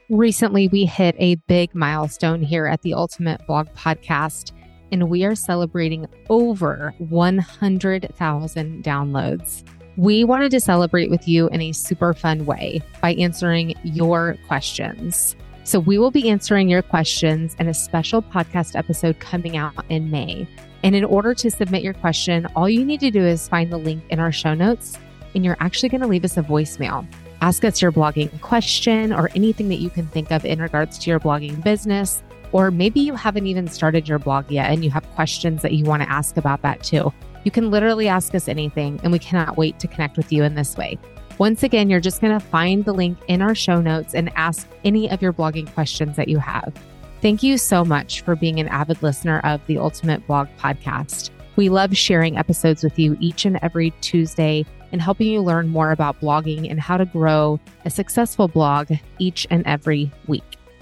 Recently, we hit a big milestone here at the Ultimate Blog Podcast, and we are celebrating over 100,000 downloads. We wanted to celebrate with you in a super fun way by answering your questions. So we will be answering your questions in a special podcast episode coming out in May. And in order to submit your question, all you need to do is find the link in our show notes, and you're actually going to leave us a voicemail. Ask us your blogging question or anything that you can think of in regards to your blogging business. Or maybe you haven't even started your blog yet and you have questions that you want to ask about that too. You can literally ask us anything, and we cannot wait to connect with you in this way. Once again, you're just going to find the link in our show notes and ask any of your blogging questions that you have. Thank you so much for being an avid listener of the Ultimate Blog Podcast. We love sharing episodes with you each and every Tuesday and helping you learn more about blogging and how to grow a successful blog each and every week.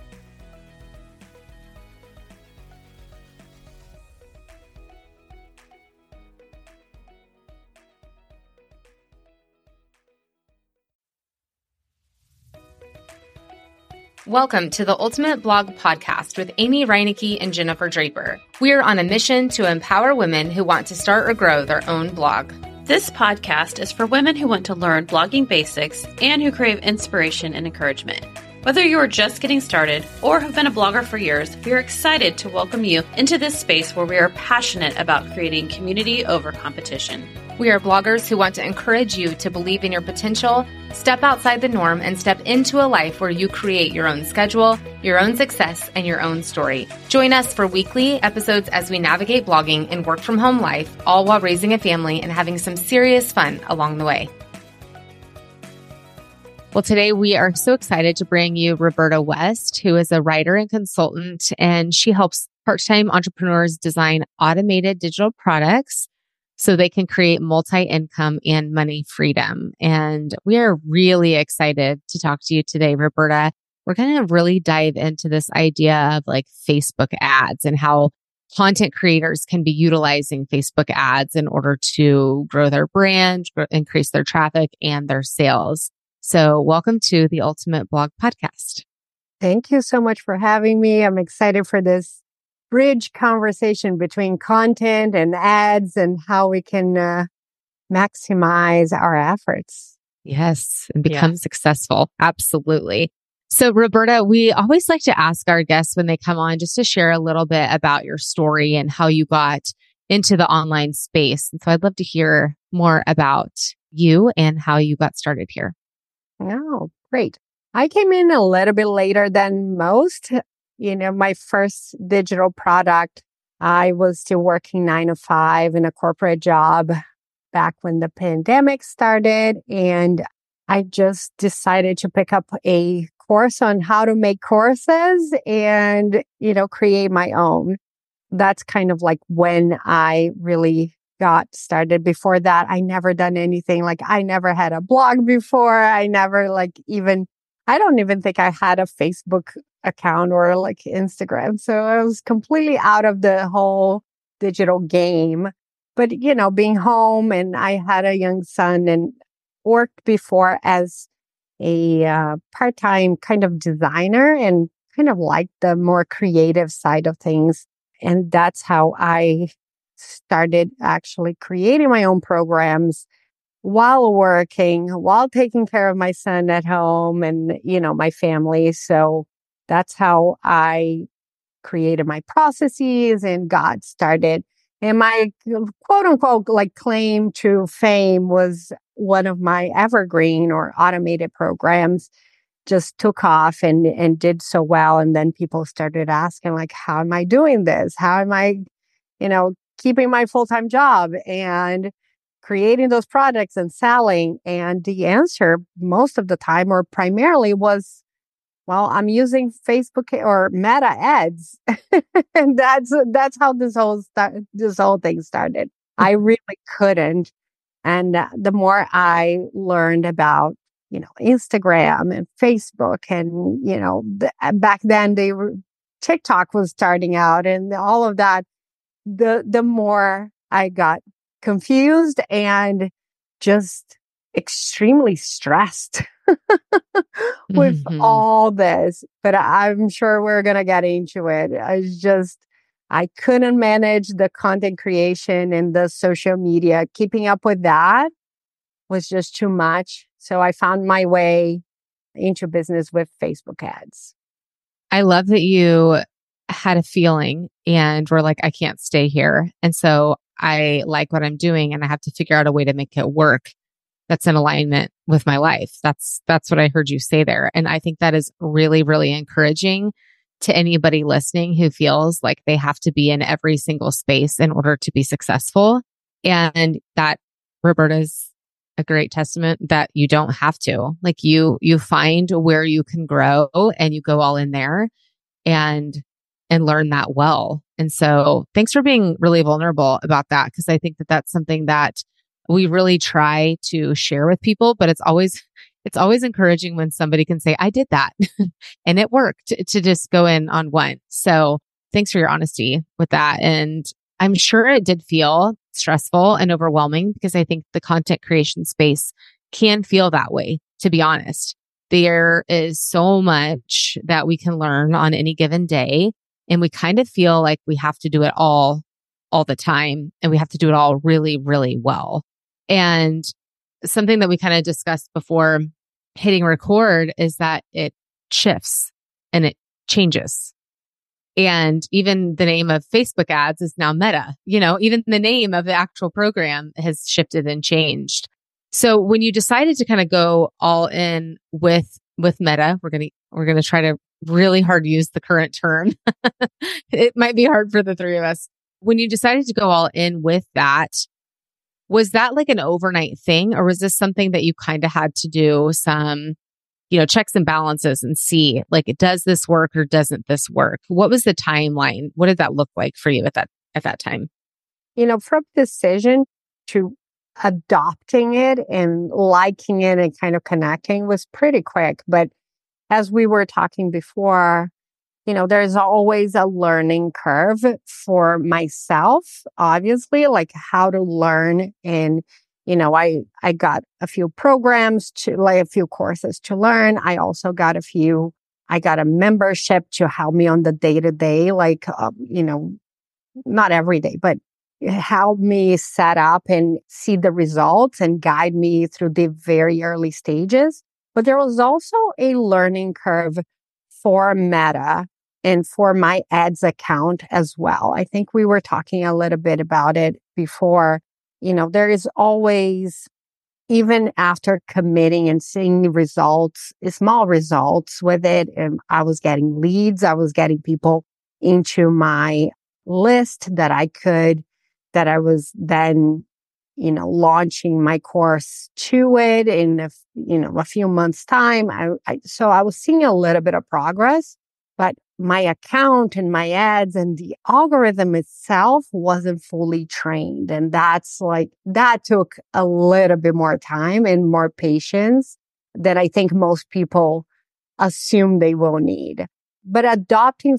Welcome to the Ultimate Blog Podcast with Amy Reinecke and Jennifer Draper. We are on a mission to empower women who want to start or grow their own blog. This podcast is for women who want to learn blogging basics and who crave inspiration and encouragement. Whether you are just getting started or have been a blogger for years, we are excited to welcome you into this space where we are passionate about creating community over competition. We are bloggers who want to encourage you to believe in your potential, step outside the norm, and step into a life where you create your own schedule, your own success, and your own story. Join us for weekly episodes as we navigate blogging and work from home life, all while raising a family and having some serious fun along the way. Well, today we are so excited to bring you Roberta West, who is a writer and consultant, and she helps part-time entrepreneurs design automated digital products so they can create multi-income and money freedom. And we are really excited to talk to you today, Roberta. We're going to really dive into this idea of like Facebook ads and how content creators can be utilizing Facebook ads in order to grow their brand, increase their traffic and their sales. So welcome to the Ultimate Blog Podcast. Thank you so much for having me. I'm excited for this bridge conversation between content and ads and how we can maximize our efforts. Yes, and become successful. Absolutely. So Roberta, we always like to ask our guests when they come on just to share a little bit about your story and how you got into the online space. And so I'd love to hear more about you and how you got started here. Oh, great. I came in a little bit later than most. My first digital product, I was still working 9 to 5 in a corporate job back when the pandemic started. And I just decided to pick up a course on how to make courses and, create my own. That's kind of like when I really got started. Before that, I never done anything. Like I never had a blog before. I never I don't even think I had a Facebook account or like Instagram. So I was completely out of the whole digital game. But, being home and I had a young son and worked before as a part-time kind of designer and kind of liked the more creative side of things. And that's how I started actually creating my own programs while working, while taking care of my son at home and, my family. So that's how I created my processes and got started. And my quote unquote, claim to fame was one of my evergreen or automated programs just took off and did so well. And then people started asking how am I doing this? How am I, keeping my full-time job and creating those products and selling? And the answer most of the time or primarily was, well, I'm using Facebook or Meta ads. And that's how this whole thing started. I really couldn't. And the more I learned about, Instagram and Facebook and, back then TikTok was starting out and all of that, the more I got confused and just extremely stressed with Mhm. all this, but I'm sure we're going to get into it. I couldn't manage the content creation and the social media. Keeping up with that was just too much. So I found my way into business with Facebook ads. I love that you had a feeling and were like, I can't stay here. And so I like what I'm doing and I have to figure out a way to make it work that's in alignment with my life. That's what I heard you say there. And I think that is really, really encouraging to anybody listening who feels like they have to be in every single space in order to be successful. And that, Roberta's a great testament that you don't have to. Like you find where you can grow and you go all in there and learn that well. And so thanks for being really vulnerable about that, because I think that that's something that we really try to share with people, but it's always encouraging when somebody can say, I did that and it worked, to just go in on one. So thanks for your honesty with that. And I'm sure it did feel stressful and overwhelming, because I think the content creation space can feel that way, to be honest. There is so much that we can learn on any given day. And we kind of feel like we have to do it all the time. And we have to do it all really, really well. And something that we kind of discussed before hitting record is that it shifts and it changes. And even the name of Facebook ads is now Meta. Even the name of the actual program has shifted and changed. So when you decided to kind of go all in with Meta, we're going to try to really hard use the current term. It might be hard for the three of us. When you decided to go all in with that, was that like an overnight thing, or was this something that you kind of had to do some, checks and balances and see, like, does this work or doesn't this work? What was the timeline? What did that look like for you at that time? From decision to adopting it and liking it and kind of connecting was pretty quick. But as we were talking before, there's always a learning curve for myself, obviously, like how to learn. And, I got a few programs a few courses to learn. I also got I got a membership to help me on the day to day, not every day, but help me set up and see the results and guide me through the very early stages. But there was also a learning curve for Meta and for my ads account as well. I think we were talking a little bit about it before. There is always, even after committing and seeing results, small results with it, and I was getting leads, I was getting people into my list that I was then, launching my course to it in a few months' time. So I was seeing a little bit of progress, but my account and my ads and the algorithm itself wasn't fully trained. And that took a little bit more time and more patience than I think most people assume they will need. But adopting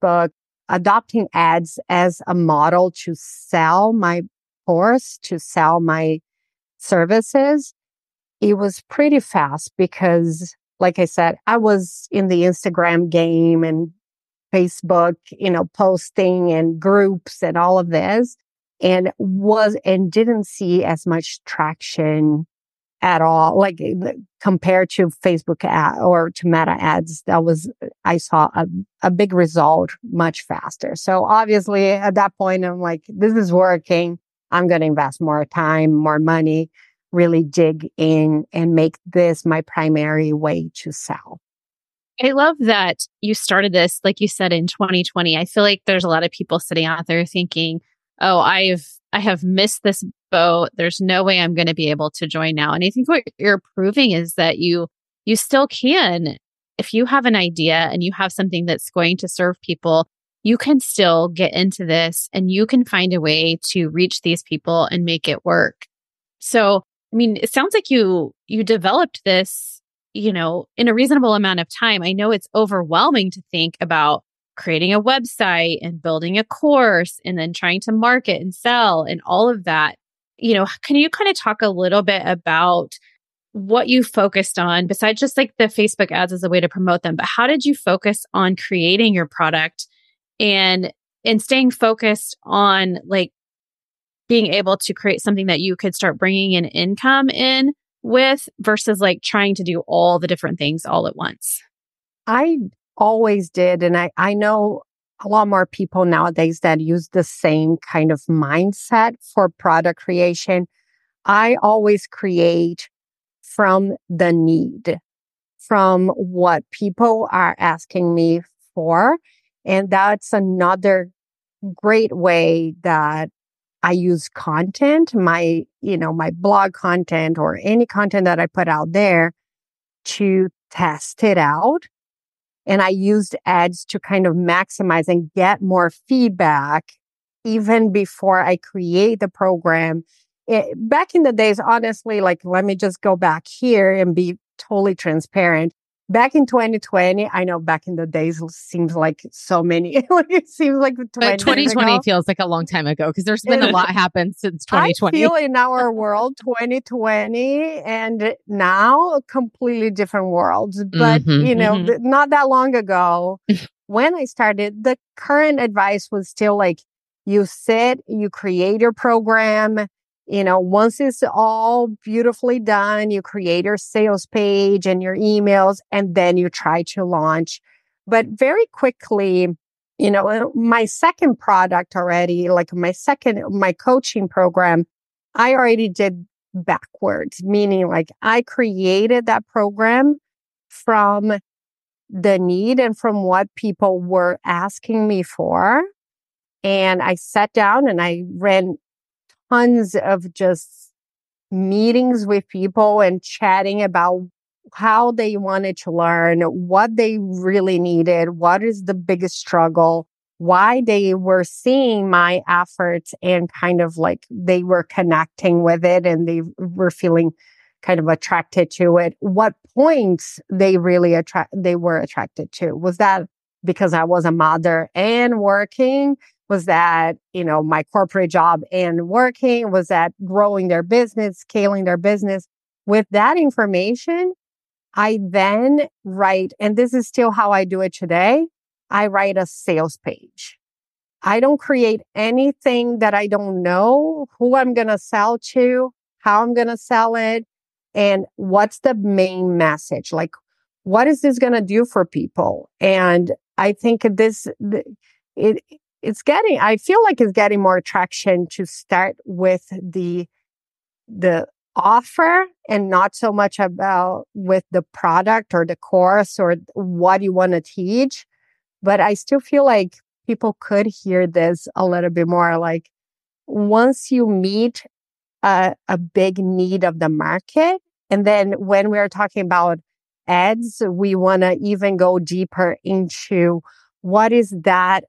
ads as a model to sell my course, to sell my services, it was pretty fast because, like I said, I was in the Instagram game and Facebook, posting and groups and all of this, and didn't see as much traction at all, like compared to Facebook or to Meta ads. I saw a big result much faster. So obviously at that point, I'm like, this is working. I'm going to invest more time, more money, really dig in and make this my primary way to sell. I love that you started this, like you said, in 2020. I feel like there's a lot of people sitting out there thinking, oh, I have missed this boat. There's no way I'm going to be able to join now. And I think what you're proving is that you still can. If you have an idea and you have something that's going to serve people, you can still get into this and you can find a way to reach these people and make it work. So, I mean, it sounds like you developed this, in a reasonable amount of time. I know it's overwhelming to think about creating a website and building a course and then trying to market and sell and all of that. Can you kind of talk a little bit about what you focused on besides just like the Facebook ads as a way to promote them, but how did you focus on creating your product and staying focused on like being able to create something that you could start bringing an income in with versus like trying to do all the different things all at once? I always did. And I know a lot more people nowadays that use the same kind of mindset for product creation. I always create from the need, from what people are asking me for. And that's another great way that I use content, my blog content or any content that I put out there to test it out. And I used ads to kind of maximize and get more feedback even before I create the program. Back in the days, honestly, like, let me just go back here and be totally transparent. Back in 2020, I know back in the days seems like so many, it seems like 20 But 2020 feels like a long time ago because there's been a lot happened since 2020. I feel in our world, 2020 and now completely different worlds. But, not that long ago, when I started, the current advice was still like, you sit, you create your program. Once it's all beautifully done, you create your sales page and your emails, and then you try to launch. But very quickly, my second product already, like my coaching program, I already did backwards, meaning like I created that program from the need and from what people were asking me for. And I sat down and I ran tons of just meetings with people and chatting about how they wanted to learn, what they really needed, what is the biggest struggle, why they were seeing my efforts and kind of like they were connecting with it and they were feeling kind of attracted to it. What points they really were attracted to. Was that because I was a mother and working? Was that, my corporate job and working? Was that growing their business, scaling their business? With that information, I then write, and this is still how I do it today, I write a sales page. I don't create anything that I don't know who I'm going to sell to, how I'm going to sell it, and what's the main message? Like, what is this going to do for people? And I think I feel like it's getting more traction to start with the offer and not so much about with the product or the course or what you want to teach. But I still feel like people could hear this a little bit more. Like once you meet a big need of the market, and then when we're talking about ads, we want to even go deeper into what is that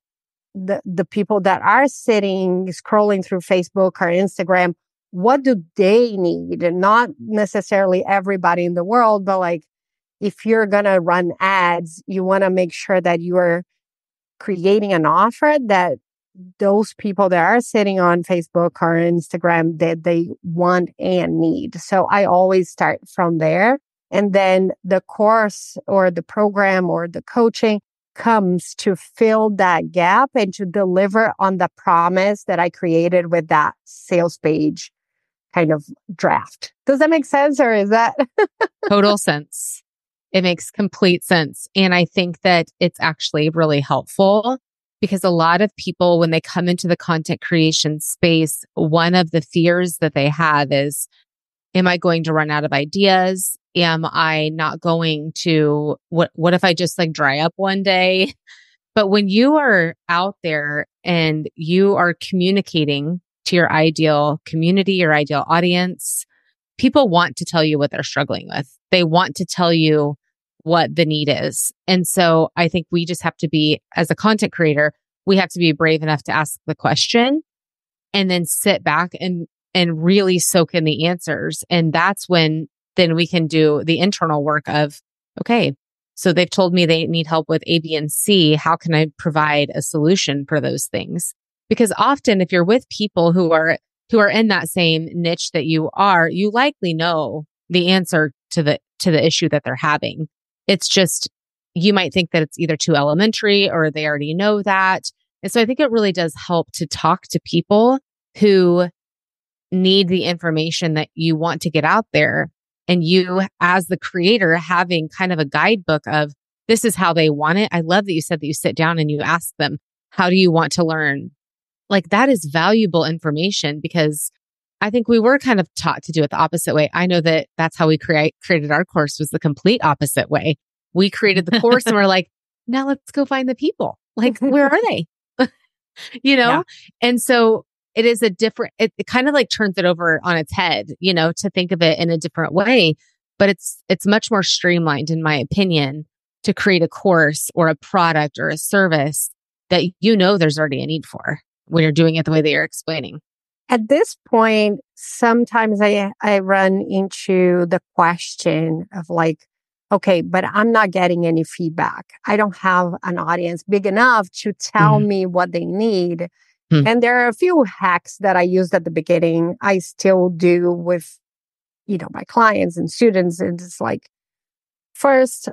the people that are sitting, scrolling through Facebook or Instagram, what do they need? And not necessarily everybody in the world, but like if you're going to run ads, you want to make sure that you are creating an offer that those people that are sitting on Facebook or Instagram that they want and need. So I always start from there. And then the course or the program or the coaching comes to fill that gap and to deliver on the promise that I created with that sales page kind of draft. Does that make sense, or is that Total sense? It makes complete sense. And I think that it's actually really helpful because a lot of people, when they come into the content creation space, one of the fears that they have is, am I going to run out of ideas? Am I not going to, what if I just like dry up one day? But when you are out there and you are communicating to your ideal community, your ideal audience, people want to tell you what they're struggling with. They want to tell you what the need is. And so I think we just have to be, as a content creator, we have to be brave enough to ask the question and then sit back and really soak in the answers. And that's when then we can do the internal work of, okay, so they've told me they need help with A, B, and C. How can I provide a solution for those things? Because often if you're with people who are in that same niche that you are, you likely know the answer to the issue that they're having. It's just, you might think that it's either too elementary or they already know that. And so I think it really does help to talk to people who need the information that you want to get out there. And you, as the creator, having kind of a guidebook of this is how they want it. I love that you said that you sit down and you ask them, how do you want to learn? Like, that is valuable information, because I think we were kind of taught to do it the opposite way. I know that that's how we created our course, was the complete opposite way. We created the course and we're like, now let's go find the people. Like, where are they? Yeah. And so it is it kind of like turns it over on its head, to think of it in a different way. But it's much more streamlined, in my opinion, to create a course or a product or a service that there's already a need for when you're doing it the way that you're explaining. At this point, sometimes I run into the question of like, okay, but I'm not getting any feedback. I don't have an audience big enough to tell me what they need. And there are a few hacks that I used at the beginning. I still do with, my clients and students. And it's like, first,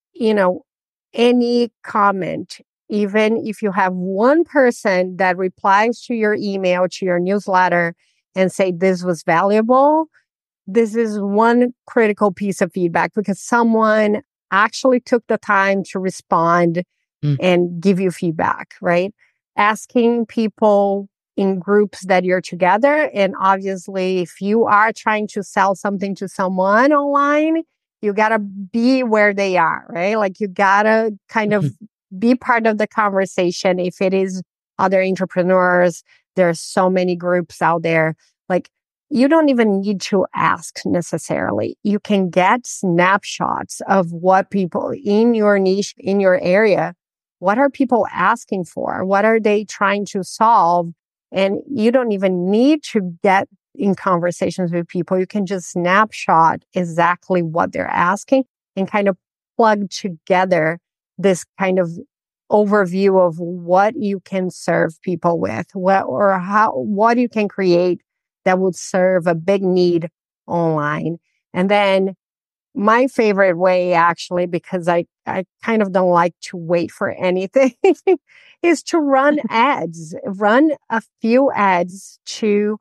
any comment, even if you have one person that replies to your email, to your newsletter, and say, this was valuable, this is one critical piece of feedback, because someone actually took the time to respond and give you feedback, right? Asking people in groups that you're together. And obviously, if you are trying to sell something to someone online, you got to be where they are, right? Like, you got to kind of be part of the conversation. If it is other entrepreneurs, there are so many groups out there. Like, you don't even need to ask necessarily. You can get snapshots of what people in your niche, in your area, what are people asking for? What are they trying to solve? And you don't even need to get in conversations with people. You can just snapshot exactly what they're asking and kind of plug together this kind of overview of what you can serve people with, what you can create that would serve a big need online. And then my favorite way, actually, because I kind of don't like to wait for anything, is to run ads, run a few ads to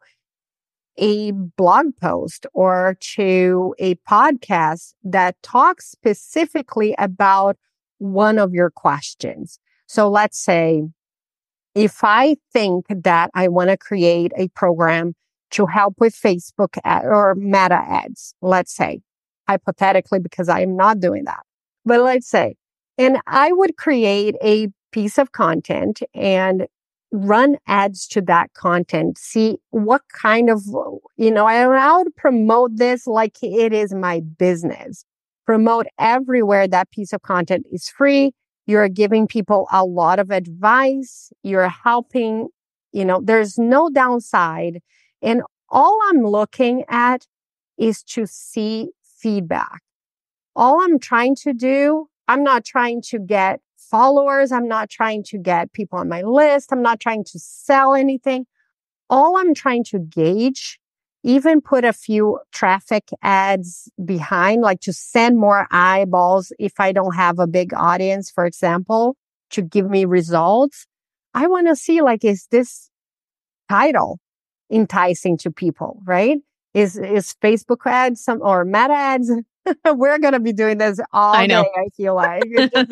a blog post or to a podcast that talks specifically about one of your questions. So let's say, if I think that I want to create a program to help with Facebook or Meta ads, let's say, hypothetically, because I am not doing that, but let's say, and I would create a piece of content and run ads to that content, see what kind of, I would promote this like it is my business. Promote everywhere that piece of content is free. You're giving people a lot of advice. You're helping, there's no downside. And all I'm looking at is to see feedback. All I'm trying to do, I'm not trying to get followers. I'm not trying to get people on my list. I'm not trying to sell anything. All I'm trying to gauge, even put a few traffic ads behind, like to send more eyeballs if I don't have a big audience, for example, to give me results. I want to see, like, is this title enticing to people, right? Is Facebook ads or Meta ads? We're going to be doing this all day, I feel like.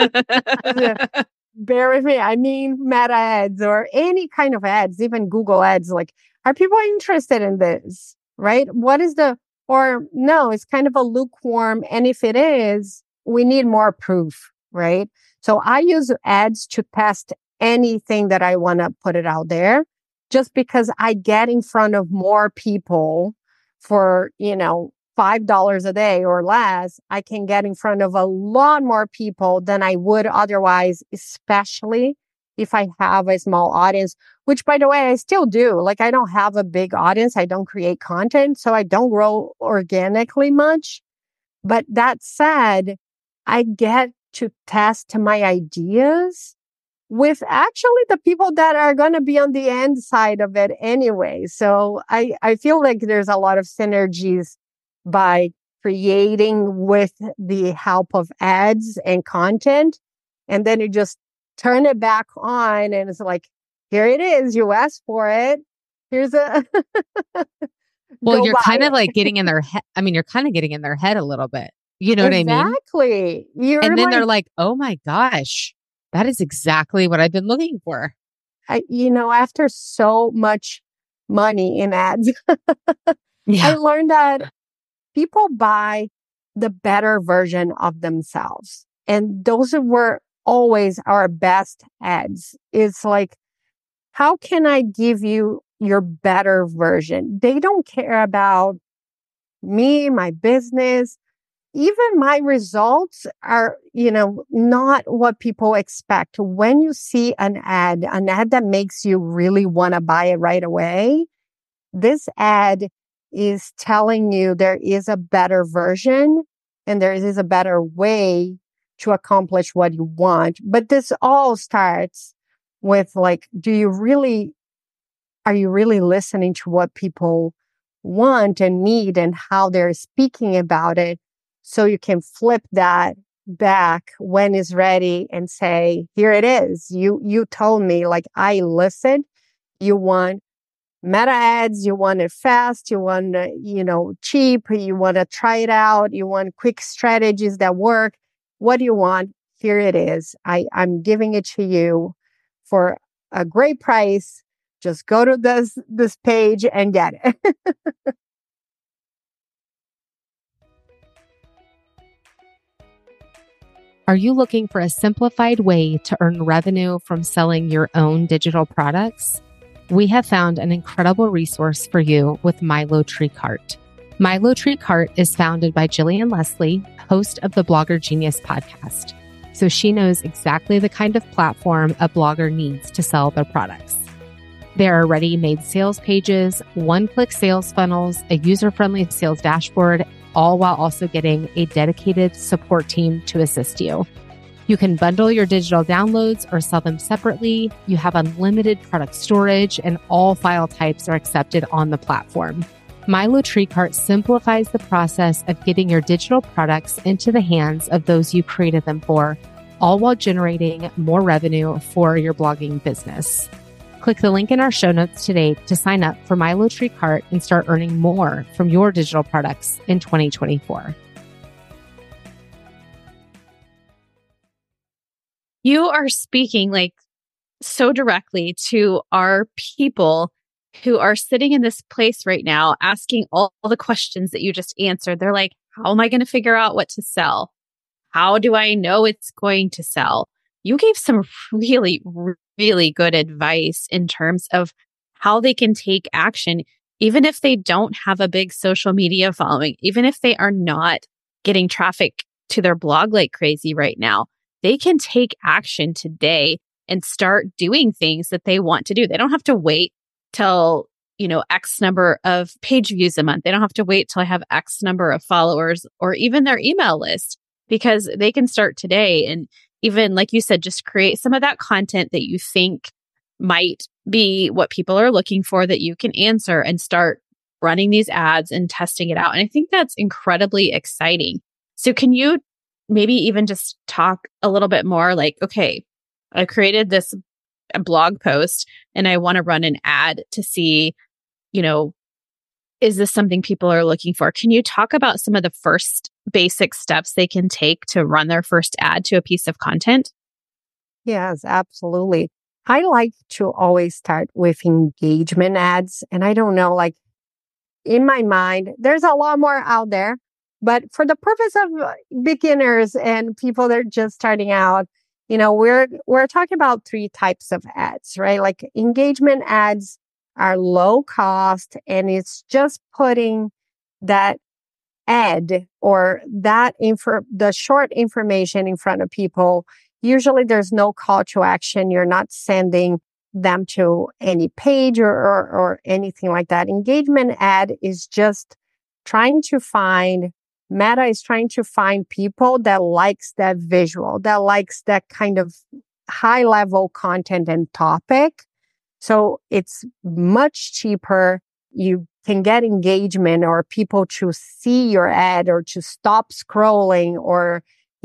Bear with me. I mean, Meta ads or any kind of ads, even Google ads. Like, are people interested in this, right? Or no, it's kind of a lukewarm. And if it is, we need more proof, right? So I use ads to test anything that I want to put it out there, just because I get in front of more people for, $5 a day or less. I can get in front of a lot more people than I would otherwise, especially if I have a small audience, which, by the way, I still do. Like, I don't have a big audience. I don't create content, so I don't grow organically much. But that said, I get to test my ideas with actually the people that are going to be on the end side of it anyway. So I feel like there's a lot of synergies by creating with the help of ads and content. And then you just turn it back on and it's like, here it is. You asked for it. Here's a Well, go you're buy kind of it. like getting in their head. I mean, you're kind of getting in their head a little bit. You know what I mean? Exactly. You're And then like, they're like, oh my gosh, that is exactly what I've been looking for. after so much money in ads, I Yeah. learned that people buy the better version of themselves. And those were always our best ads. It's like, how can I give you your better version? They don't care about me, my business. Even my results are, not what people expect. When you see an ad that makes you really want to buy it right away, this ad is telling you there is a better version and there is a better way to accomplish what you want. But this all starts with like, are you really listening to what people want and need and how they're speaking about it? So you can flip that back when it's ready and say, here it is. You told me, like, I listened. You want meta ads, you want it fast, you want, cheap, you want to try it out, you want quick strategies that work. What do you want? Here it is. I'm giving it to you for a great price. Just go to this page and get it. Are you looking for a simplified way to earn revenue from selling your own digital products? We have found an incredible resource for you with Milo Tree Cart. Milo Tree Cart is founded by Jillian Leslie, host of the Blogger Genius podcast. So she knows exactly the kind of platform a blogger needs to sell their products. There are ready-made sales pages, one-click sales funnels, a user-friendly sales dashboard, all while also getting a dedicated support team to assist you. You can bundle your digital downloads or sell them separately. You have unlimited product storage and all file types are accepted on the platform. Milo Tree Cart simplifies the process of getting your digital products into the hands of those you created them for, all while generating more revenue for your blogging business. Click the link in our show notes today to sign up for Milo Tree Cart and start earning more from your digital products in 2024. You are speaking like so directly to our people who are sitting in this place right now, asking all the questions that you just answered. They're like, how am I going to figure out what to sell? How do I know it's going to sell? You gave some really, really good advice in terms of how they can take action, even if they don't have a big social media following, even if they are not getting traffic to their blog like crazy right now. They can take action today and start doing things that they want to do. They don't have to wait till, X number of page views a month. They don't have to wait till I have X number of followers or even their email list, because they can start today. And even like you said, just create some of that content that you think might be what people are looking for that you can answer and start running these ads and testing it out. And I think that's incredibly exciting. So can you maybe even just talk a little bit more like, okay, I created this blog post and I want to run an ad to see, is this something people are looking for? Can you talk about some of the first basic steps they can take to run their first ad to a piece of content? Yes, absolutely. I like to always start with engagement ads. And I don't know, like in my mind, there's a lot more out there. But for the purpose of beginners and people that are just starting out, we're talking about 3 types of ads, right? Like engagement ads are low cost and it's just putting that ad or the short information in front of people. Usually there's no call to action. You're not sending them to any page or anything like that. Engagement ad is just Meta is trying to find people that likes that visual, that likes that kind of high level content and topic. So it's much cheaper. You can get engagement or people to see your ad or to stop scrolling or,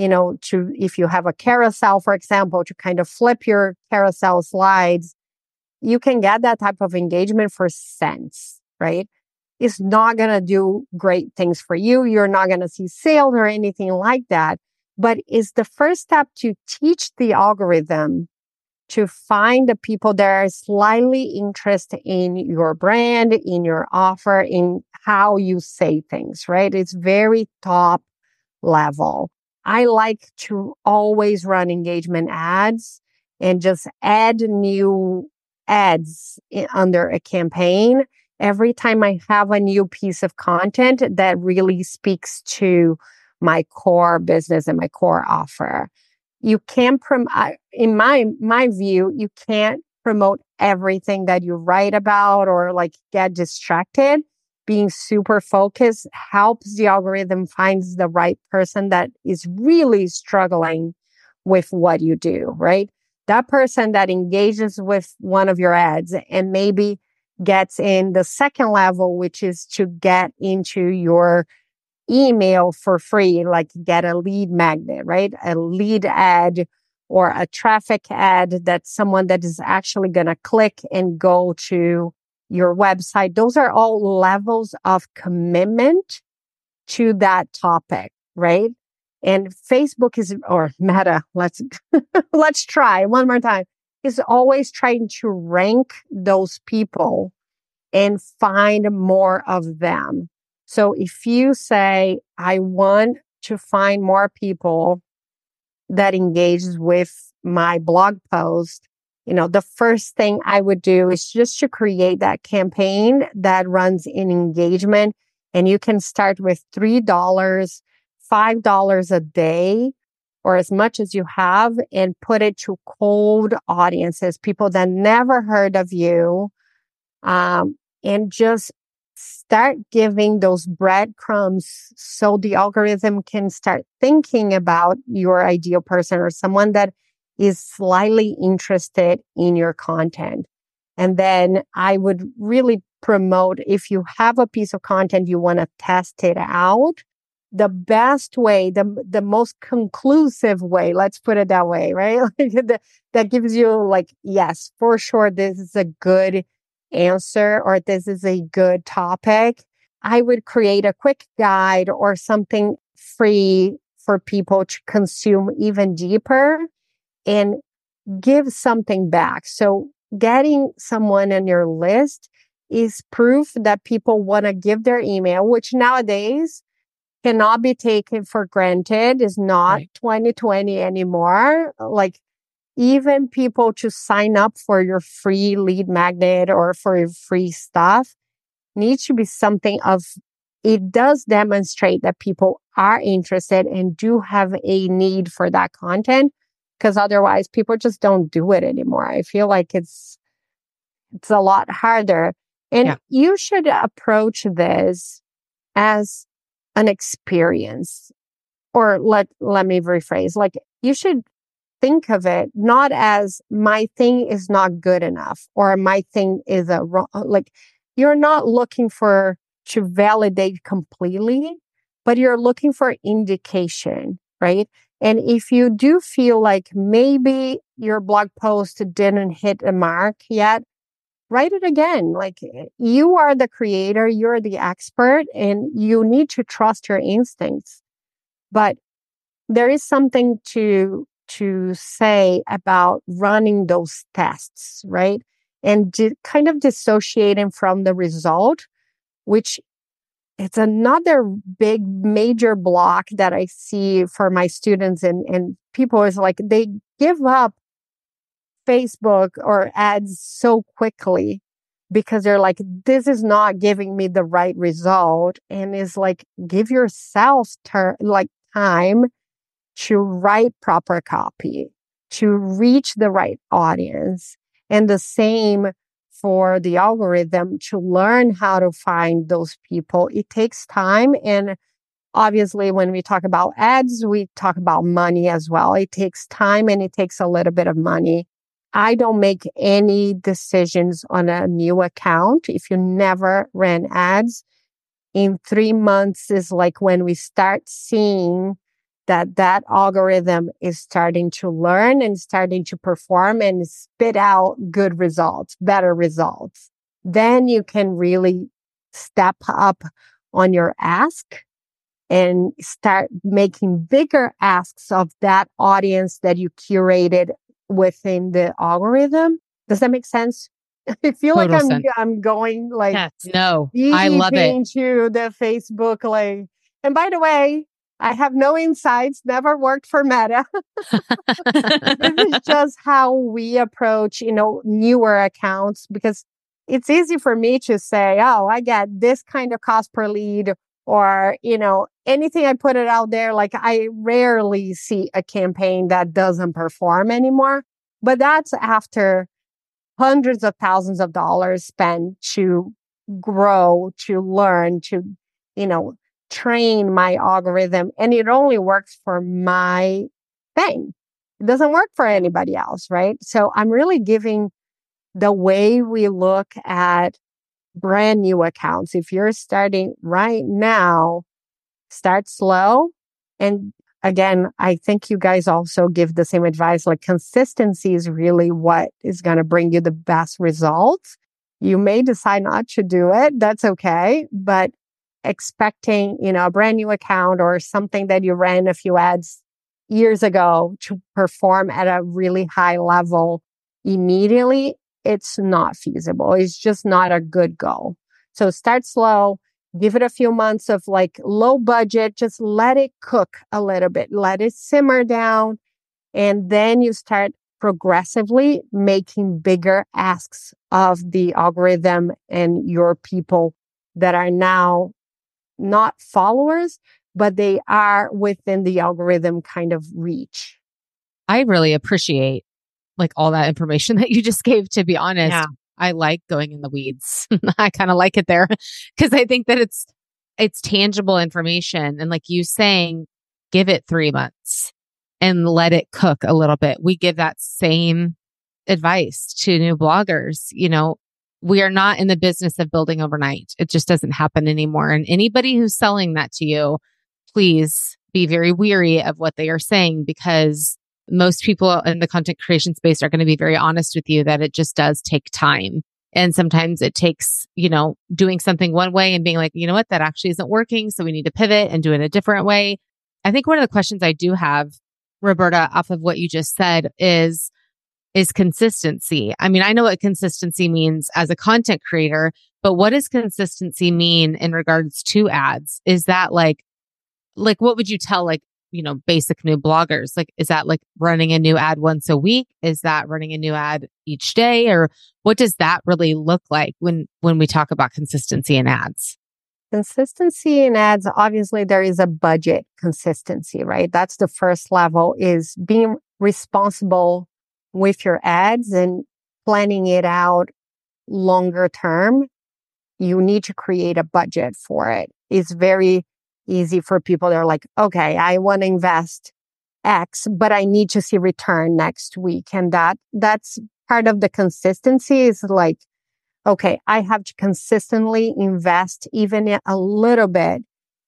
if you have a carousel, for example, to kind of flip your carousel slides, you can get that type of engagement for cents, right? It's not going to do great things for you. You're not going to see sales or anything like that. But it's the first step to teach the algorithm to find the people that are slightly interested in your brand, in your offer, in how you say things, right? It's very top level. I like to always run engagement ads and just add new ads under a campaign every time I have a new piece of content that really speaks to my core business and my core offer. You can't in my view, you can't promote everything that you write about or like get distracted. Being super focused helps the algorithm finds the right person that is really struggling with what you do, right? That person that engages with one of your ads and maybe gets in the second level, which is to get into your email for free, like get a lead magnet, right? A lead ad or a traffic ad that's someone that is actually going to click and go to your website. Those are all levels of commitment to that topic, right? And Facebook or Meta, let's try one more time, is always trying to rank those people and find more of them. So if you say, I want to find more people that engages with my blog post, the first thing I would do is just to create that campaign that runs in engagement. And you can start with $3, $5 a day, or as much as you have, and put it to cold audiences, people that never heard of you, and just start giving those breadcrumbs so the algorithm can start thinking about your ideal person or someone that is slightly interested in your content. And then I would really promote, if you have a piece of content, you want to test it out, the best way, the most conclusive way, let's put it that way, right? That gives you like, yes, for sure, this is a good answer or this is a good topic. I would create a quick guide or something free for people to consume even deeper and give something back. So getting someone on your list is proof that people want to give their email, which nowadays cannot be taken for granted. Is not right. 2020 anymore. Like even people to sign up for your free lead magnet or for your free stuff needs to be something of, it does demonstrate that people are interested and do have a need for that content, because otherwise people just don't do it anymore. I feel like it's a lot harder. And you should approach this as an experience, or let me rephrase, like you should think of it not as my thing is not good enough or my thing is a wrong, like you're not looking to validate completely, but you're looking for indication, right? And if you do feel like maybe your blog post didn't hit a mark yet, write it again. Like you are the creator, you're the expert, and you need to trust your instincts. But there is something to say about running those tests, right? And kind of dissociating from the result, which it's another big major block that I see for my students and people is like they give up Facebook or ads so quickly because they're like, this is not giving me the right result. And it's like, give yourself time to write proper copy, to reach the right audience. And the same for the algorithm to learn how to find those people. It takes time. And obviously, when we talk about ads, we talk about money as well. It takes time and it takes a little bit of money I don't make any decisions on a new account if you never ran ads. In 3 months is like when we start seeing that algorithm is starting to learn and starting to perform and spit out good results, better results. Then you can really step up on your ask and start making bigger asks of that audience that you curated within the algorithm. Does that make sense? I feel like Total sense. I'm going like Yes. No, deep I love it. into the Facebook like. And by the way, I have no insights, never worked for Meta. This is just how we approach, newer accounts, because it's easy for me to say, oh, I get this kind of cost per lead, or, anything I put it out there. Like I rarely see a campaign that doesn't perform anymore, but that's after hundreds of thousands of dollars spent to grow, to learn, to, train my algorithm. And it only works for my thing. It doesn't work for anybody else, right? So I'm really giving the way we look at brand new accounts. If you're starting right now, start slow. And again, I think you guys also give the same advice. Like consistency is really what is going to bring you the best results. You may decide not to do it. That's okay. But expecting, a brand new account or something that you ran a few ads years ago to perform at a really high level immediately, it's not feasible. It's just not a good goal. So start slow. Give it a few months of like low budget. Just let it cook a little bit. Let it simmer down. And then you start progressively making bigger asks of the algorithm and your people that are now not followers, but they are within the algorithm kind of reach. I really appreciate like all that information that you just gave, to be honest. Yeah. I like going in the weeds. I kind of like it there because I think that it's tangible information. And like you saying, give it 3 months and let it cook a little bit. We give that same advice to new bloggers. We are not in the business of building overnight. It just doesn't happen anymore. And anybody who's selling that to you, please be very weary of what they are saying, because most people in the content creation space are going to be very honest with you that it just does take time. And sometimes it takes, doing something one way and being like, you know what, that actually isn't working. So we need to pivot and do it a different way. I think one of the questions I do have, Roberta, off of what you just said is consistency. I mean, I know what consistency means as a content creator, but what does consistency mean in regards to ads? Is that like what would you tell basic new bloggers? Like, is that like running a new ad once a week? Is that running a new ad each day? Or what does that really look like when we talk about consistency in ads? Consistency in ads, obviously there is a budget consistency, right? That's the first level, is being responsible with your ads and planning it out longer term. You need to create a budget for it. It's very easy for people that are like, okay, I want to invest X, but I need to see return next week. And that's part of the consistency, is like, okay, I have to consistently invest even a little bit.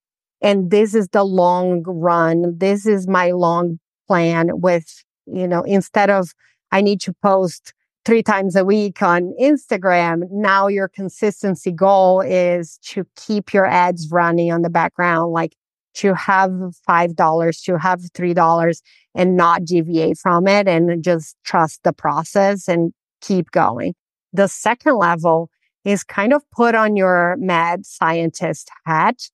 And this is the long run. This is my long plan with, instead of I need to post 3 times a week on Instagram. Now your consistency goal is to keep your ads running on the background, like to have $5, to have $3 and not deviate from it and just trust the process and keep going. The second level is kind of put on your mad scientist hat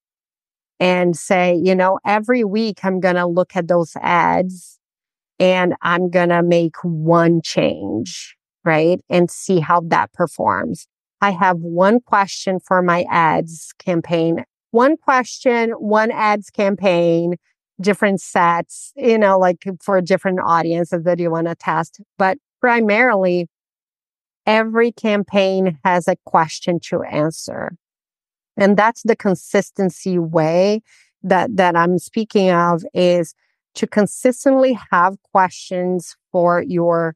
and say, every week I'm going to look at those ads and I'm going to make one change, right? And see how that performs. I have one question for my ads campaign. One question, one ads campaign, different sets, like for different audiences that you want to test. But primarily, every campaign has a question to answer. And that's the consistency way that I'm speaking of, is to consistently have questions for your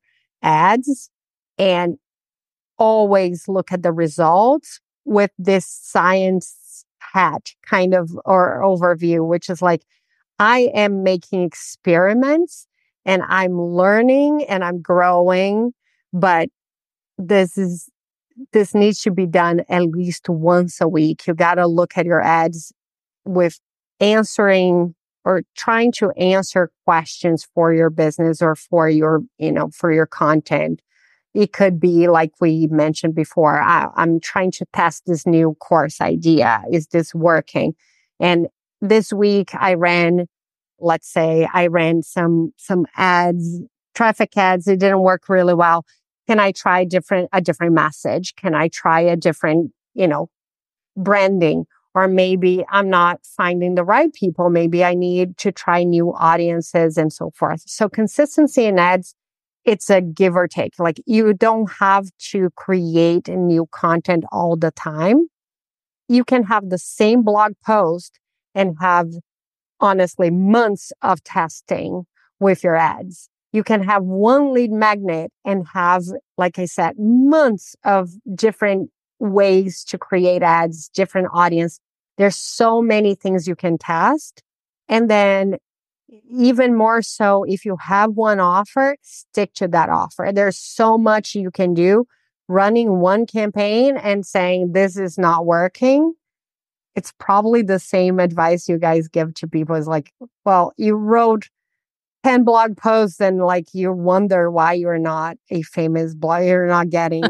ads and always look at the results with this science hat kind of or overview, which is like, I am making experiments and I'm learning and I'm growing, but this needs to be done at least once a week. You got to look at your ads with answering or trying to answer questions for your business or for your, for your content. It could be like we mentioned before, I'm trying to test this new course idea. Is this working? And this week let's say I ran some ads, traffic ads. It didn't work really well. Can I try a different message? Can I try a different, branding? Or maybe I'm not finding the right people. Maybe I need to try new audiences and so forth. So consistency in ads, it's a give or take. Like you don't have to create new content all the time. You can have the same blog post and have honestly months of testing with your ads. You can have one lead magnet and have, like I said, months of different ways to create ads, different audience. There's so many things you can test. And then even more so, if you have one offer, stick to that offer. There's so much you can do. Running one campaign and saying this is not working, it's probably the same advice you guys give to people. Is like, well, you wrote 10 blog posts and like you wonder why you're not a famous blogger, you're not getting,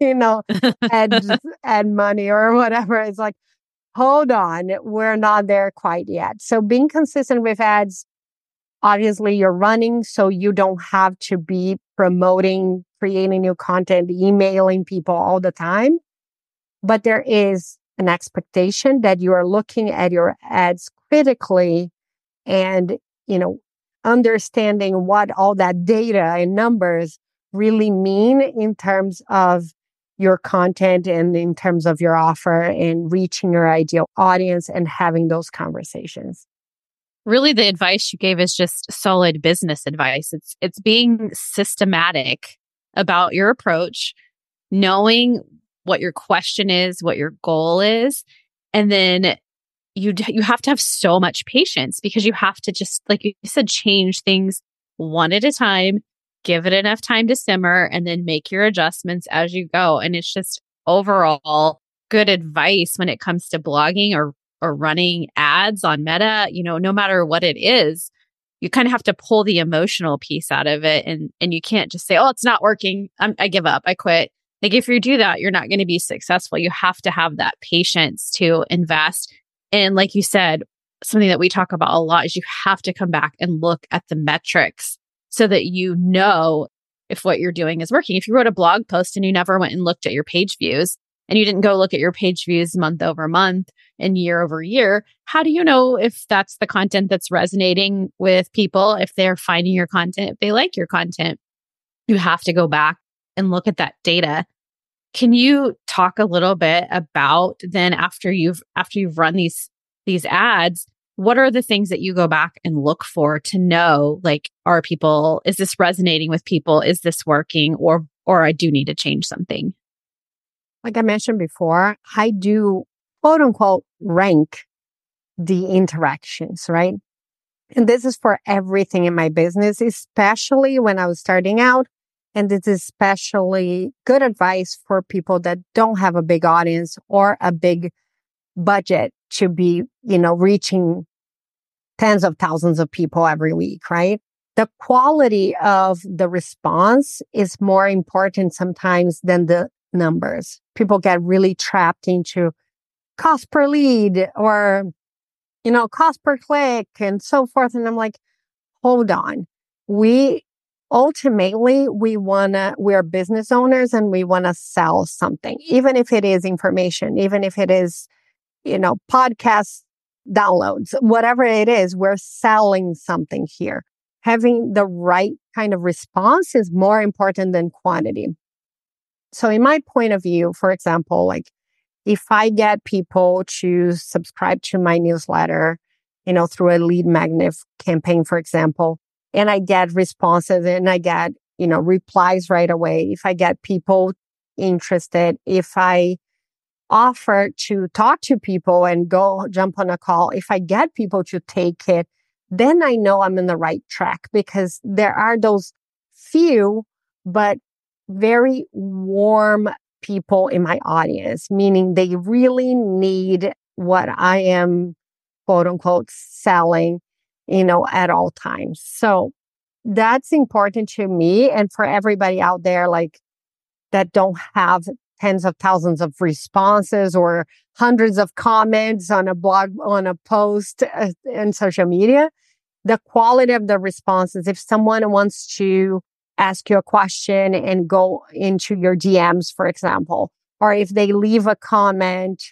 ad money or whatever. It's like, hold on, we're not there quite yet. So being consistent with ads, obviously you're running, so you don't have to be promoting, creating new content, emailing people all the time. But there is an expectation that you are looking at your ads critically and, understanding what all that data and numbers really mean in terms of your content and in terms of your offer and reaching your ideal audience and having those conversations. Really, the advice you gave is just solid business advice. It's being systematic about your approach, knowing what your question is, what your goal is, and then you have to have so much patience because you have to just, like you said, change things one at a time, give it enough time to simmer, and then make your adjustments as you go. And it's just overall good advice when it comes to blogging or running ads on Meta. No matter what it is, you kind of have to pull the emotional piece out of it, and you can't just say, "Oh, it's not working. I give up. I quit." Like if you do that, you're not going to be successful. You have to have that patience to invest. And like you said, something that we talk about a lot is you have to come back and look at the metrics so that you know if what you're doing is working. If you wrote a blog post and you never went and looked at your page views and you didn't go look at your page views month over month and year over year, how do you know if that's the content that's resonating with people, if they're finding your content, if they like your content? You have to go back and look at that data. Can you talk a little bit about then after you've run these ads, what are the things that you go back and look for to know, like, is this resonating with people? Is this working? Or I do need to change something? Like I mentioned before, I do quote unquote rank the interactions, right? And this is for everything in my business, especially when I was starting out. And this is especially good advice for people that don't have a big audience or a big budget to be, reaching tens of thousands of people every week, right? The quality of the response is more important sometimes than the numbers. People get really trapped into cost per lead or, cost per click and so forth. And I'm like, hold on. Ultimately, we're business owners and we want to sell something, even if it is information, even if it is, podcast downloads, whatever it is, we're selling something here. Having the right kind of response is more important than quantity. So in my point of view, for example, like if I get people to subscribe to my newsletter, through a lead magnet campaign, for example, and I get responses and I get replies right away, if I get people interested, if I offer to talk to people and go jump on a call, if I get people to take it, then I know I'm in the right track, because there are those few but very warm people in my audience, meaning they really need what I am, quote unquote, selling, at all times. So that's important to me, and for everybody out there, like, that don't have tens of thousands of responses or hundreds of comments on a blog, on a post in social media. The quality of the responses, if someone wants to ask you a question and go into your DMs, for example, or if they leave a comment,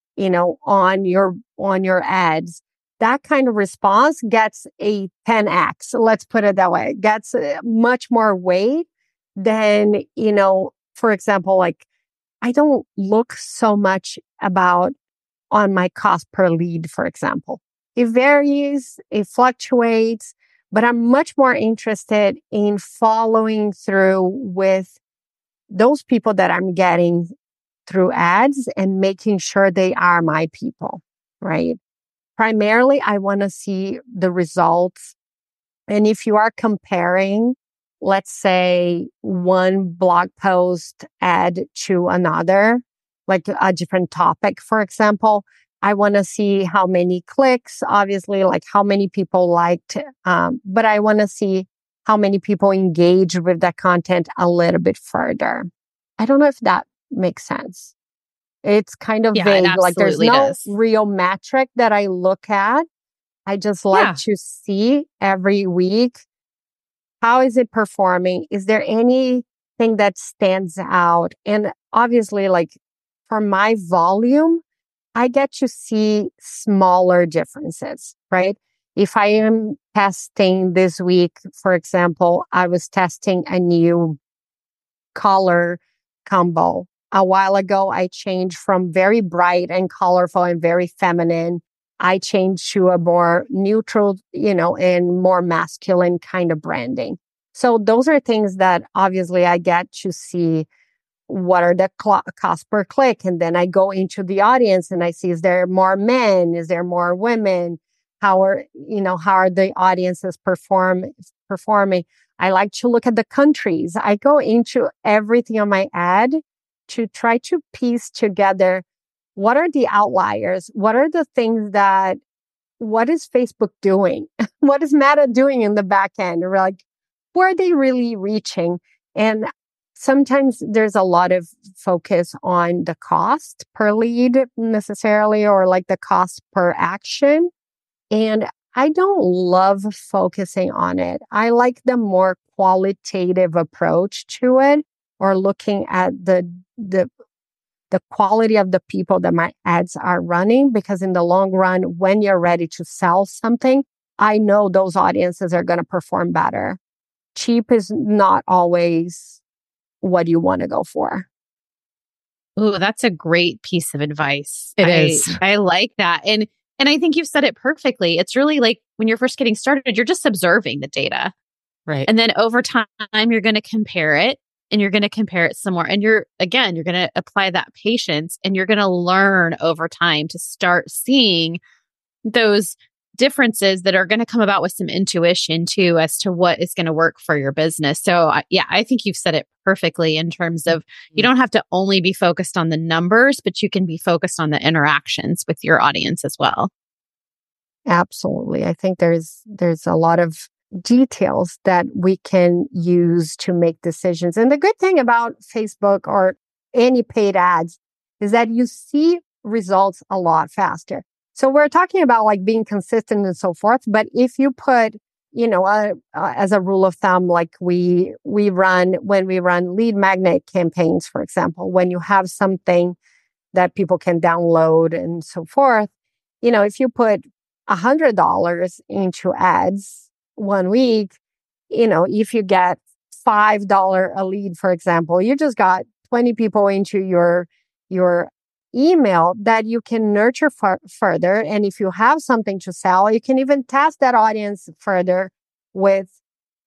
on your ads, that kind of response gets a 10x. Let's put it that way. Gets much more weight than, for example, like, I don't look so much about on my cost per lead, for example. It varies, it fluctuates, but I'm much more interested in following through with those people that I'm getting through ads and making sure they are my people, right? Primarily, I want to see the results. And if you are comparing, let's say, one blog post ad to another, like a different topic, for example, I want to see how many clicks, obviously, like how many people liked, but I want to see how many people engage with that content a little bit further. I don't know if that makes sense. It's kind of vague. Like, there's no real metric that I look at. I just like to see every week, how is it performing? Is there anything that stands out? And obviously, like, for my volume, I get to see smaller differences, right? If I am testing this week, for example, I was testing a new color combo. A while ago, I changed from very bright and colorful and very feminine. I changed to a more neutral, and more masculine kind of branding. So those are things that obviously I get to see what are the cost per click. And then I go into the audience and I see, is there more men? Is there more women? How are the audiences performing? I like to look at the countries. I go into everything on my ad to try to piece together, what are the outliers? What are the things what is Facebook doing? What is Meta doing in the back end? Or like, where are they really reaching? And sometimes there's a lot of focus on the cost per lead necessarily, or like the cost per action. And I don't love focusing on it. I like the more qualitative approach to it, or looking at the quality of the people that my ads are running, because in the long run, when you're ready to sell something, I know those audiences are going to perform better. Cheap is not always what you want to go for. Oh, that's a great piece of advice. It is. I like that. And I think you've said it perfectly. It's really like when you're first getting started, you're just observing the data. Right. And then over time, you're going to compare it. And you're going to compare it some more. And you're going to apply that patience, and you're going to learn over time to start seeing those differences that are going to come about with some intuition too, as to what is going to work for your business. So I think you've said it perfectly in terms of you don't have to only be focused on the numbers, but you can be focused on the interactions with your audience as well. Absolutely. I think there's a lot of details that we can use to make decisions. And the good thing about Facebook or any paid ads is that you see results a lot faster. So we're talking about like being consistent and so forth. But if you put, as a rule of thumb, like when we run lead magnet campaigns, for example, when you have something that people can download and so forth, if you put $100 into ads 1 week, if you get $5 a lead, for example, you just got 20 people into your email that you can nurture further. And if you have something to sell, you can even test that audience further with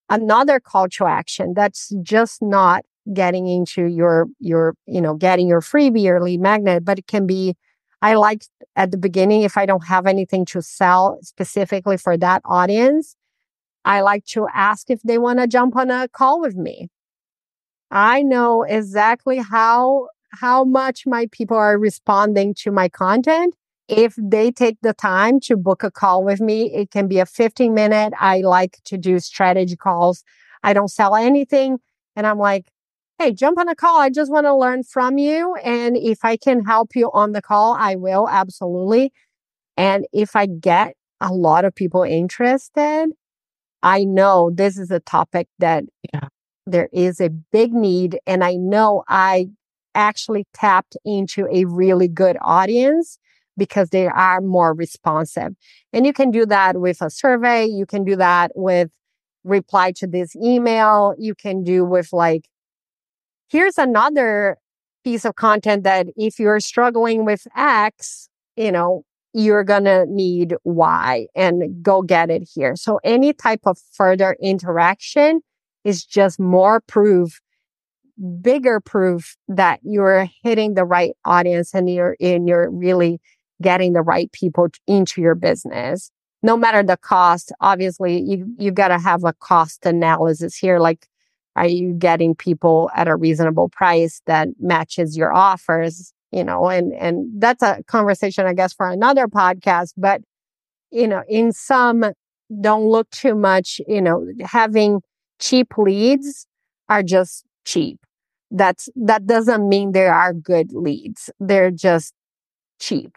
another call to action that's just not getting into your, getting your freebie or lead magnet, but it can be, I like at the beginning, if I don't have anything to sell specifically for that audience, I like to ask if they want to jump on a call with me. I know exactly how much my people are responding to my content. If they take the time to book a call with me, it can be a 15-minute. I like to do strategy calls. I don't sell anything. And I'm like, hey, jump on a call. I just want to learn from you. And if I can help you on the call, I will, absolutely. And if I get a lot of people interested, I know this is a topic that there is a big need. And I know I actually tapped into a really good audience because they are more responsive. And you can do that with a survey. You can do that with reply to this email. You can do with like, here's another piece of content that if you're struggling with X, you're going to need Y and go get it here. So any type of further interaction is just more proof, bigger proof that you're hitting the right audience and you're really getting the right people into your business. No matter the cost, obviously you got to have a cost analysis here. Like, are you getting people at a reasonable price that matches your offers? And that's a conversation, I guess, for another podcast. But, in some, don't look too much, having cheap leads are just cheap. That doesn't mean they are good leads. They're just cheap.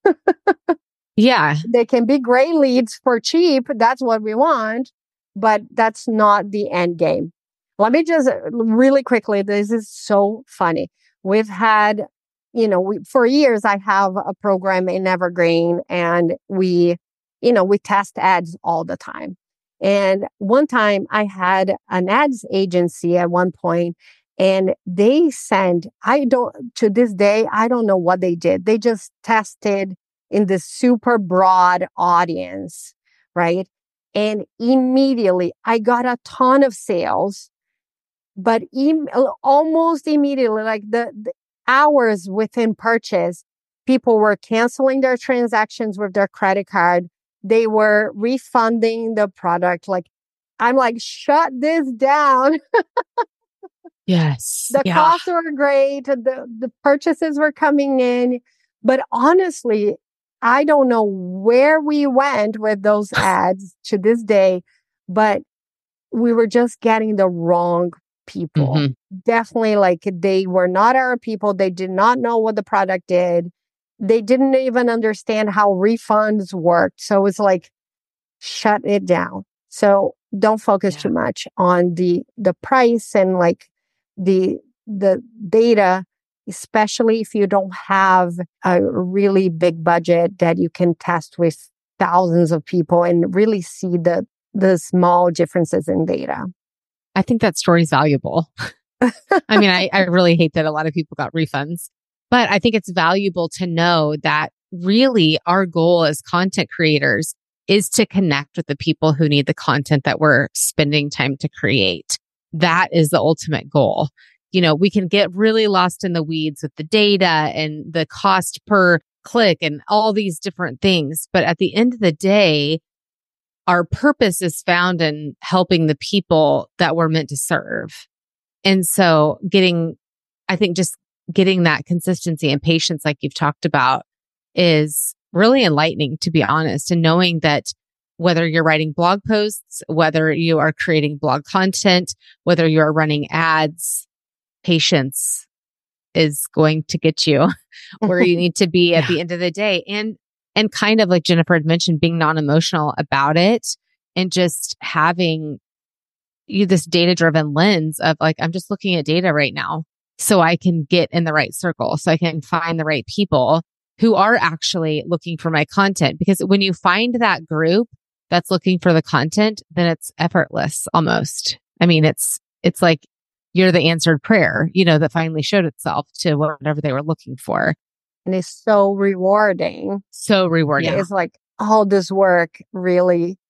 Yeah. They can be great leads for cheap. That's what we want, but that's not the end game. Let me just really quickly, this is so funny. We've had, for years, I have a program in Evergreen and we test ads all the time. And one time I had an ads agency at one point and they sent, to this day, I don't know what they did. They just tested in this super broad audience, right? And immediately I got a ton of sales, but almost immediately, like the hours within purchase, people were canceling their transactions with their credit card. They were refunding the product. Like, I'm like, shut this down. Yes. The costs were great. The purchases were coming in. But honestly, I don't know where we went with those ads to this day, but we were just getting the wrong people. Mm-hmm. Definitely, like, they were not our people. They did not know what the product did. They didn't even understand how refunds worked. So it's like, shut it down. So don't focus too much on the price and like the data, especially if you don't have a really big budget that you can test with thousands of people and really see the small differences in data. I think that story is valuable. I mean, I really hate that a lot of people got refunds, but I think it's valuable to know that really our goal as content creators is to connect with the people who need the content that we're spending time to create. That is the ultimate goal. We can get really lost in the weeds with the data and the cost per click and all these different things. But at the end of the day, our purpose is found in helping the people that we're meant to serve. And so I think just getting that consistency and patience, like you've talked about, is really enlightening, to be honest. And knowing that whether you're writing blog posts, whether you are creating blog content, whether you are running ads, patience is going to get you where you need to be at the end of the day. And kind of like Jennifer had mentioned, being non-emotional about it and just having this data-driven lens of like, I'm just looking at data right now so I can get in the right circle, so I can find the right people who are actually looking for my content. Because when you find that group that's looking for the content, then it's effortless almost. I mean, it's like you're the answered prayer, that finally showed itself to whatever they were looking for. And it's so rewarding. So rewarding. It's like all this work really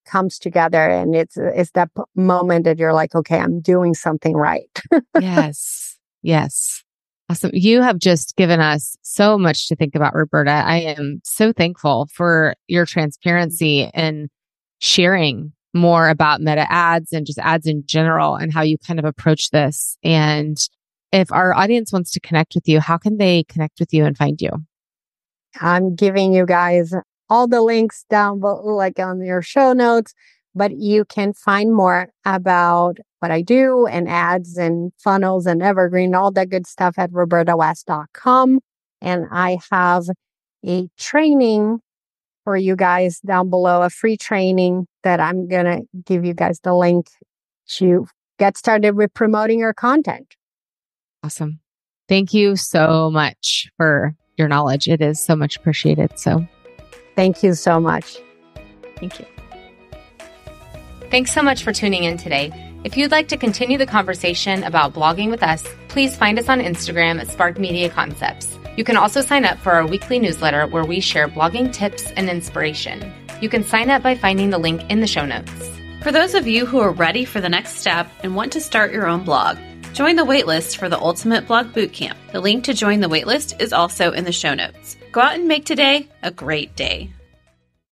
comes together, and it's that moment that you're like, okay, I'm doing something right. Yes. Yes. Awesome. You have just given us so much to think about, Roberta. I am so thankful for your transparency and sharing more about Meta ads and just ads in general and how you kind of approach this. And if our audience wants to connect with you, how can they connect with you and find you? I'm giving you guys all the links down below, like on your show notes, but you can find more about what I do and ads and funnels and evergreen, all that good stuff at robertawest.com. And I have a training for you guys down below, a free training that I'm going to give you guys the link to get started with promoting your content. Awesome. Thank you so much for your knowledge. It is so much appreciated. So thank you so much. Thank you. Thanks so much for tuning in today. If you'd like to continue the conversation about blogging with us, please find us on Instagram at Spark Media Concepts. You can also sign up for our weekly newsletter where we share blogging tips and inspiration. You can sign up by finding the link in the show notes. For those of you who are ready for the next step and want to start your own blog, join the waitlist for the Ultimate Blog Bootcamp. The link to join the waitlist is also in the show notes. Go out and make today a great day.